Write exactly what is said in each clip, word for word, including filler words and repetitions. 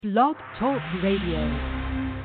Blog Talk Radio.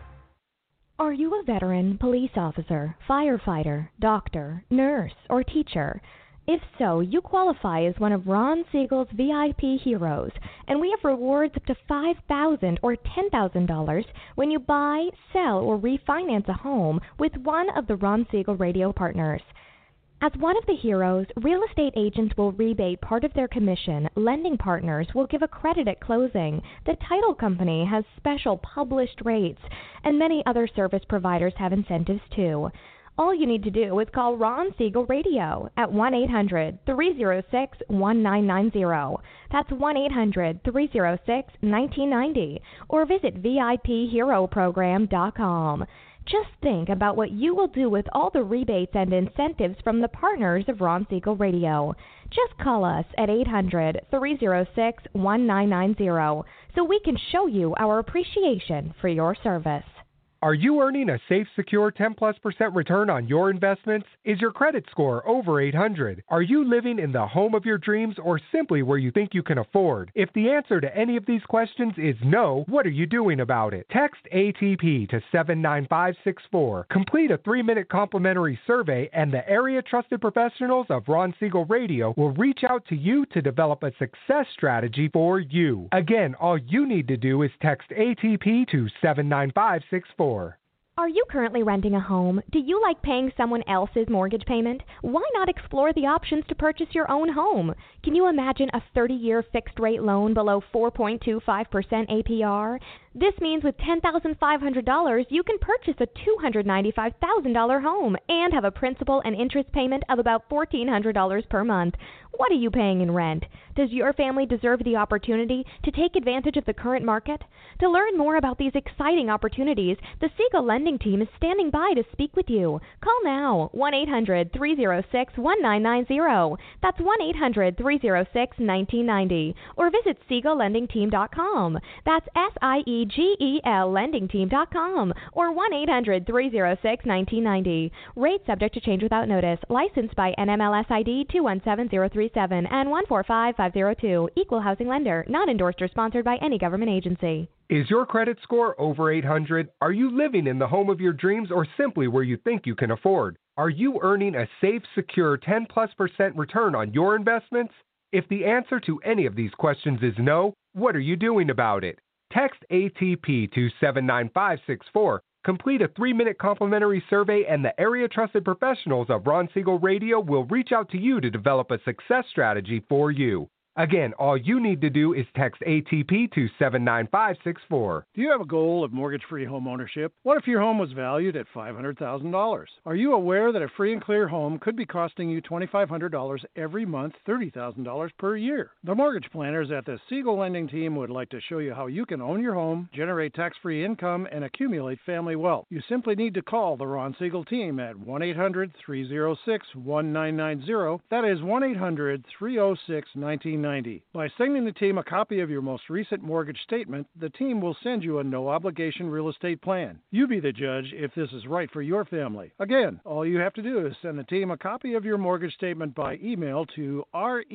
Are you a veteran, police officer, firefighter, doctor, nurse, or teacher? If so, you qualify as one of Ron Siegel's V I P heroes, and we have rewards up to five thousand dollars or ten thousand dollars when you buy, sell, or refinance a home with one of the Ron Siegel radio partners. As one of the heroes, real estate agents will rebate part of their commission, lending partners will give a credit at closing, the title company has special published rates, and many other service providers have incentives too. All you need to do is call Ron Siegel Radio at one eight hundred, three oh six, one nine nine oh. That's one eight hundred, three oh six, one nine nine oh, or visit V I P hero program dot com. Just think about what you will do with all the rebates and incentives from the partners of Ron Siegel Radio. Just call us at eight hundred, three oh six, one nine nine oh so we can show you our appreciation for your service. Are you earning a safe, secure ten plus percent return on your investments? Is your credit score over eight hundred? Are you living in the home of your dreams or simply where you think you can afford? If the answer to any of these questions is no, what are you doing about it? Text A T P to seven nine five six four. Complete a three-minute complimentary survey and the area trusted professionals of Ron Siegel Radio will reach out to you to develop a success strategy for you. Again, all you need to do is text A T P to seven nine five six four. Are you currently renting a home? Do you like paying someone else's mortgage payment? Why not explore the options to purchase your own home? Can you imagine a thirty-year fixed-rate loan below four point two five percent A P R? This means with ten thousand five hundred dollars, you can purchase a two hundred ninety-five thousand dollars home and have a principal and interest payment of about fourteen hundred dollars per month. What are you paying in rent? Does your family deserve the opportunity to take advantage of the current market? To learn more about these exciting opportunities, the Siegel Lending Team is standing by to speak with you. Call now, one eight hundred, three oh six, one nine nine oh. That's one eight hundred, three oh six, one nine nine oh. Or visit Siegel Lending Team dot com. That's S I E G E L Lending Team dot com. Or one eight hundred, three oh six, one nine nine oh. Rate subject to change without notice. Licensed by N M L S I D two one seven zero three seven and one four five five zero two. Equal housing lender. Not endorsed or sponsored by any government agency. Is your credit score over eight hundred? Are you living in the home of your dreams or simply where you think you can afford? Are you earning a safe, secure ten plus percent return on your investments? If the answer to any of these questions is no, what are you doing about it? Text A T P to seven nine five six four. Complete a three-minute complimentary survey and the area trusted professionals of Ron Siegel Radio will reach out to you to develop a success strategy for you. Again, all you need to do is text A T P to seven nine five six four. Do you have a goal of mortgage-free home ownership? What if your home was valued at five hundred thousand dollars? Are you aware that a free and clear home could be costing you two thousand five hundred dollars every month, thirty thousand dollars per year? The mortgage planners at the Siegel Lending Team would like to show you how you can own your home, generate tax-free income, and accumulate family wealth. You simply need to call the Ron Siegel Team at one eight hundred, three oh six, one nine nine oh. That is one eight hundred, three oh six, one nine nine oh. By sending the team a copy of your most recent mortgage statement, the team will send you a no-obligation real estate plan. You be the judge if this is right for your family. Again, all you have to do is send the team a copy of your mortgage statement by email to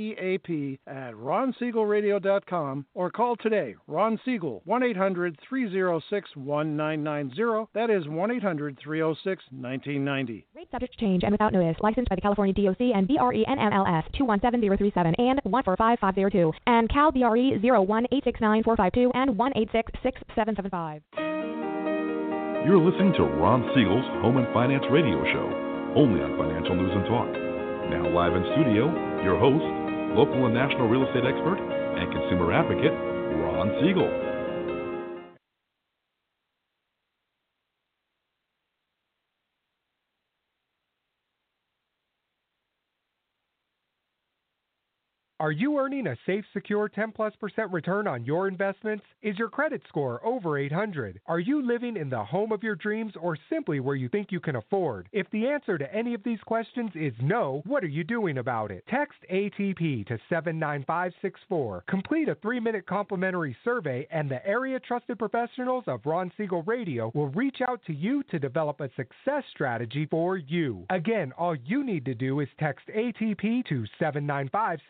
reap at ron siegel radio dot com or call today, Ron Siegel, one eight hundred, three oh six, one nine nine oh. That is one eight hundred, three oh six, one nine nine oh. Rate subject to change and without notice. Licensed by the California D O C and B R E N M L S two one seven zero three seven and one four five five zero two and Cal B R E zero one eight six nine four five two and one eight six six seven seven five. You're listening to Ron Siegel's Home and Finance Radio Show, only on Financial News and Talk. Now live in studio, your host, local and national real estate expert and consumer advocate, Ron Siegel. Are you earning a safe, secure ten plus percent return on your investments? Is your credit score over eight hundred? Are you living in the home of your dreams or simply where you think you can afford? If the answer to any of these questions is no, what are you doing about it? Text A T P to seven nine five six four. Complete a three-minute complimentary survey and the area trusted professionals of Ron Siegel Radio will reach out to you to develop a success strategy for you. Again, all you need to do is text A T P to seven nine five six four.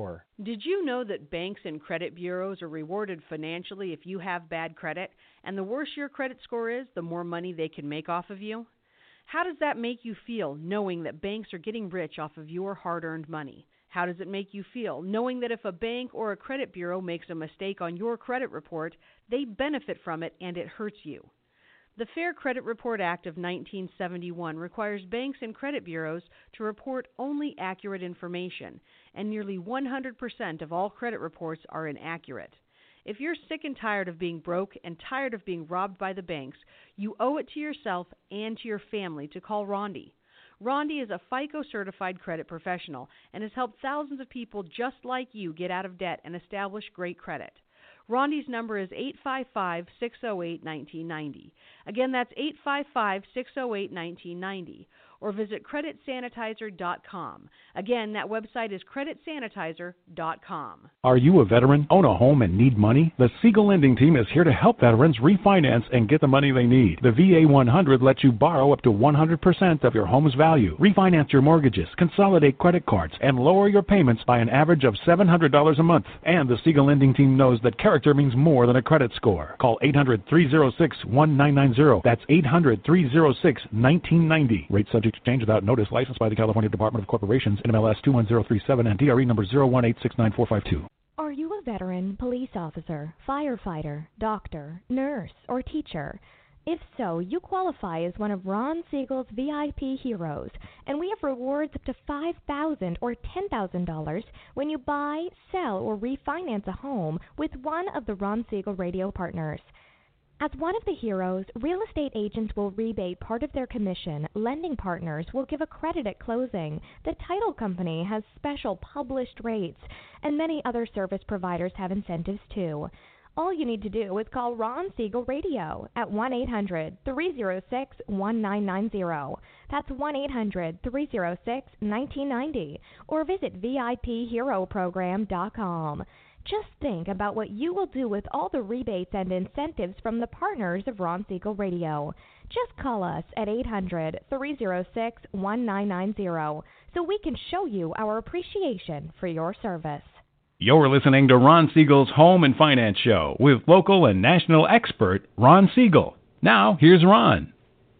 score. Did you know that banks and credit bureaus are rewarded financially if you have bad credit? And the worse your credit score is, the more money they can make off of you? How does that make you feel, knowing that banks are getting rich off of your hard-earned money? How does it make you feel, knowing that if a bank or a credit bureau makes a mistake on your credit report, they benefit from it and it hurts you? The Fair Credit Report Act of nineteen seventy-one requires banks and credit bureaus to report only accurate information, and nearly one hundred percent of all credit reports are inaccurate. If you're sick and tired of being broke and tired of being robbed by the banks, you owe it to yourself and to your family to call Rondi. Rondi is a FICO-certified credit professional and has helped thousands of people just like you get out of debt and establish great credit. Rondi's number is eight five five, six oh eight, one nine nine oh. Again, that's eight five five, six oh eight, one nine nine oh. Or visit credit sanitizer dot com. Again, that website is credit sanitizer dot com. Are you a veteran, own a home, and need money? The Siegel Lending Team is here to help veterans refinance and get the money they need. The V A one hundred lets you borrow up to one hundred percent of your home's value, refinance your mortgages, consolidate credit cards, and lower your payments by an average of seven hundred dollars a month. And the Siegel Lending Team knows that character means more than a credit score. Call eight hundred, three oh six, one nine nine oh. That's eight hundred, three oh six, one nine nine oh. Rate subject to change without notice. Licensed by the California Department of Corporations, N M L S two one zero three seven, and D R E number zero one eight six nine four five two. Are you a veteran, police officer, firefighter, doctor, nurse, or teacher? If so, you qualify as one of Ron Siegel's V I P heroes, and we have rewards up to five thousand dollars or ten thousand dollars when you buy, sell, or refinance a home with one of the Ron Siegel radio partners. As one of the heroes, real estate agents will rebate part of their commission, lending partners will give a credit at closing, the title company has special published rates, and many other service providers have incentives too. All you need to do is call Ron Siegel Radio at one eight hundred, three oh six, one nine nine oh. That's one eight hundred, three oh six, one nine nine oh, or visit V I P hero program dot com. Just think about what you will do with all the rebates and incentives from the partners of Ron Siegel Radio. Just call us at eight hundred, three oh six, one nine nine oh so we can show you our appreciation for your service. You're listening to Ron Siegel's Home and Finance Show with local and national expert Ron Siegel. Now, here's Ron.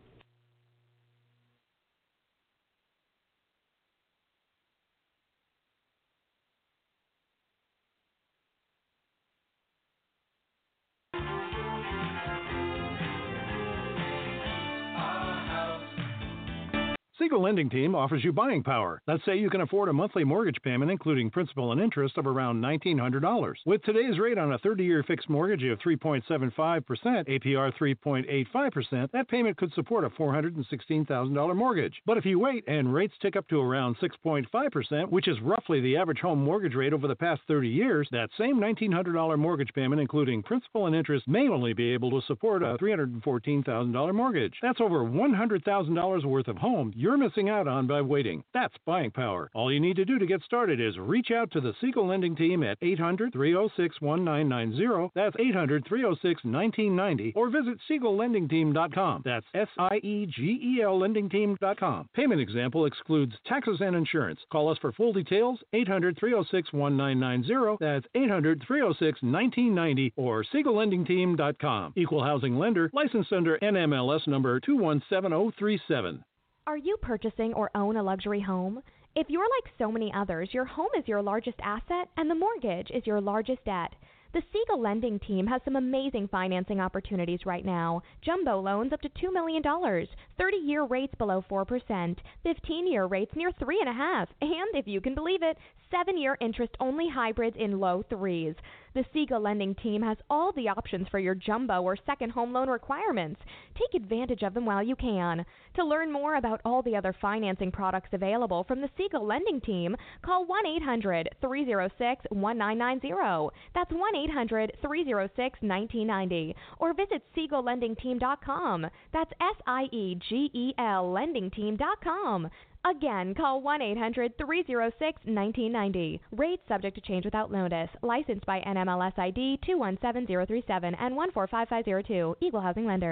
Siegel Lending Team offers you buying power. Let's say you can afford a monthly mortgage payment, including principal and interest, of around nineteen hundred dollars. With today's rate on a thirty-year fixed mortgage of three point seven five percent, A P R three point eight five percent, that payment could support a four hundred sixteen thousand dollars mortgage. But if you wait and rates tick up to around six point five percent, which is roughly the average home mortgage rate over the past thirty years, that same nineteen hundred dollars mortgage payment, including principal and interest, may only be able to support a three hundred fourteen thousand dollars mortgage. That's over one hundred thousand dollars worth of home you're missing out on by waiting. That's buying power. All you need to do to get started is reach out to the Siegel Lending Team at eight hundred, three oh six, one nine nine oh. That's eight hundred, three oh six, one nine nine oh. Or visit siegel lending team dot com. That's S I E G E L lending team dot com. Payment example excludes taxes and insurance. Call us for full details, eight hundred, three oh six, one nine nine oh. That's eight hundred, three oh six, one nine nine oh or siegel lending team dot com. Equal housing lender, licensed under N M L S number two one seven oh three seven. Are you purchasing or own a luxury home? If you're like so many others, your home is your largest asset and the mortgage is your largest debt. The Siegel Lending Team has some amazing financing opportunities right now. Jumbo loans up to two million dollars, thirty-year rates below four percent, fifteen-year rates near three point five percent, and if you can believe it, seven-year interest-only hybrids in low threes. The Siegel Lending Team has all the options for your jumbo or second home loan requirements. Take advantage of them while you can. To learn more about all the other financing products available from the Siegel Lending Team, call one eight hundred, three oh six, one nine nine oh. That's one eight hundred, three oh six, one nine nine oh. Or visit siegel lending team dot com. That's S I E G E L lending team dot com. Again, call one eight hundred, three oh six, one nine nine oh. Rates subject to change without notice. Licensed by N M L S I D two one seven zero three seven and one four five five zero two. Equal housing lender.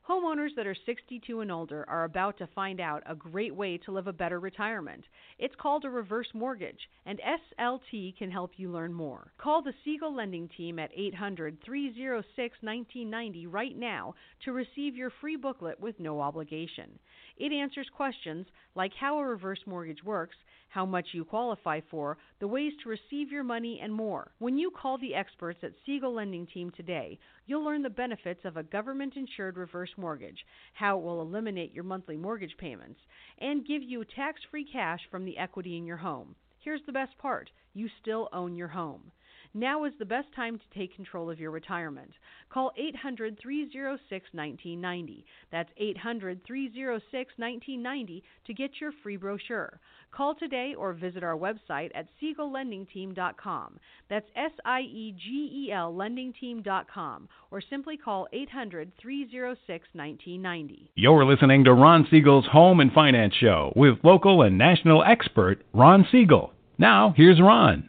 Homeowners that are sixty-two and older are about to find out a great way to live a better retirement. It's called a reverse mortgage, and S L T can help you learn more. Call the Siegel Lending Team at eight hundred, three oh six, one nine nine oh right now to receive your free booklet with no obligation. It answers questions like how a reverse mortgage works, how much you qualify for, the ways to receive your money, and more. When you call the experts at Siegel Lending Team today, you'll learn the benefits of a government-insured reverse mortgage, how it will eliminate your monthly mortgage payments, and give you tax-free cash from the equity in your home. Here's the best part. You still own your home. Now is the best time to take control of your retirement. Call eight hundred, three oh six, one nine nine oh. That's eight hundred, three oh six, one nine nine oh to get your free brochure. Call today or visit our website at siegel lending team dot com. That's S I E G E L lending team dot com, or simply call eight hundred, three oh six, one nine nine oh. You're listening to Ron Siegel's Home and Finance Show with local and national expert Ron Siegel. Now, here's Ron.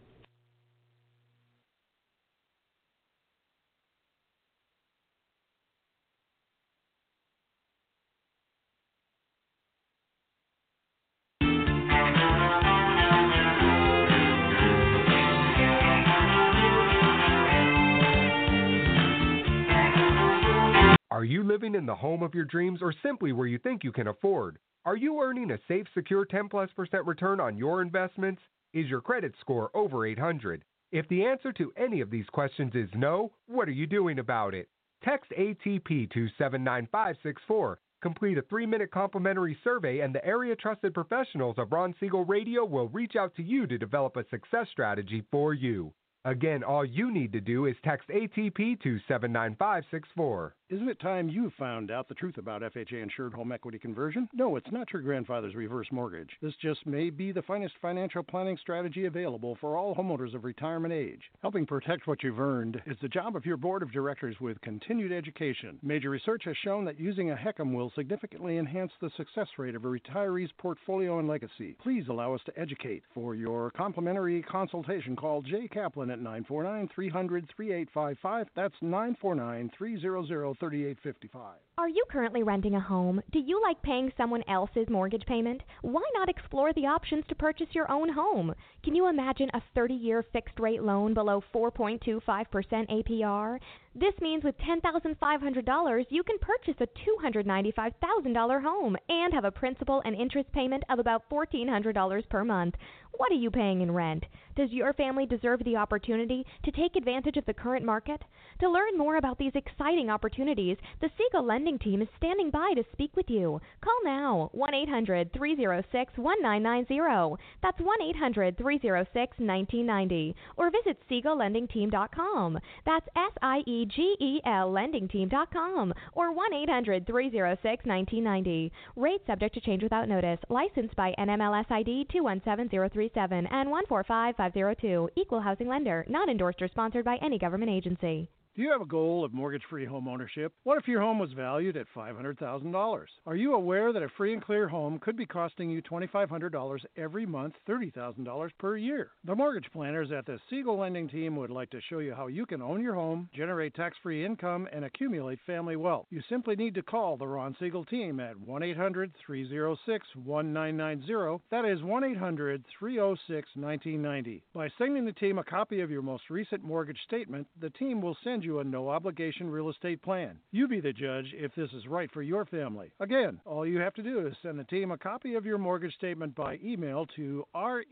Are you living in the home of your dreams or simply where you think you can afford? Are you earning a safe, secure ten plus percent return on your investments? Is your credit score over eight hundred? If the answer to any of these questions is no, what are you doing about it? Text A T P to seven nine five six four. Complete a three-minute complimentary survey and the area trusted professionals of Ron Siegel Radio will reach out to you to develop a success strategy for you. Again, all you need to do is text A T P to seven nine five six four. Isn't it time you found out the truth about F H A-insured home equity conversion? No, it's not your grandfather's reverse mortgage. This just may be the finest financial planning strategy available for all homeowners of retirement age. Helping protect what you've earned is the job of your board of directors with continued education. Major research has shown that using a HECM will significantly enhance the success rate of a retiree's portfolio and legacy. Please allow us to educate. For your complimentary consultation, call Jay Kaplan at nine four nine, three hundred, thirty-eight fifty-five. That's nine four nine, three hundred, thirty-eight fifty-five. Are you currently renting a home? Do you like paying someone else's mortgage payment? Why not explore the options to purchase your own home? Can you imagine a thirty-year fixed-rate loan below four point two five percent A P R? This means with ten thousand five hundred dollars, you can purchase a two hundred ninety-five thousand dollars home and have a principal and interest payment of about fourteen hundred dollars per month. What are you paying in rent? Does your family deserve the opportunity to take advantage of the current market? To learn more about these exciting opportunities, the Siegel Lending Team is standing by to speak with you. Call now, one eight hundred, three oh six, one nine nine oh. That's one eight hundred, three oh six, one nine nine oh. Or visit siegel lending team dot com. That's S I E G E L lending team dot com. Or one eight hundred, three oh six, one nine nine oh. Rate subject to change without notice. Licensed by N M L S I D two one seven zero three seven and one four five five zero two. Equal housing lender. Not endorsed or sponsored by any government agency. Do you have a goal of mortgage-free home ownership? What if your home was valued at five hundred thousand dollars? Are you aware that a free and clear home could be costing you twenty-five hundred dollars every month, thirty thousand dollars per year? The mortgage planners at the Siegel Lending Team would like to show you how you can own your home, generate tax-free income, and accumulate family wealth. You simply need to call the Ron Siegel Team at one eight hundred, three oh six, one nine nine oh. That is one eight hundred, three oh six, one nine nine oh. By sending the team a copy of your most recent mortgage statement, the team will send you a no-obligation real estate plan. You be the judge if this is right for your family. Again, all you have to do is send the team a copy of your mortgage statement by email to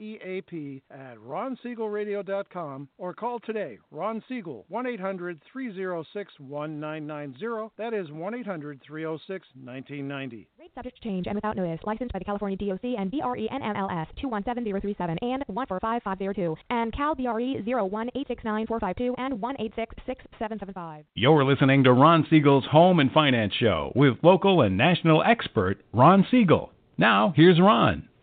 reap at ron siegel radio dot com or call today, Ron Siegel, one eight hundred, three oh six, one nine nine oh. That is one eight hundred, three oh six, one nine nine oh. Rate subject to change and without notice. Licensed by the California D O C and B R E N M L S two one seven zero three seven and one four five five zero two and Cal B R E zero one eight six nine four five two and one eight six six seven seven five. You're listening to Ron Siegel's Home and Finance Show with local and national expert Ron Siegel. Now, here's Ron.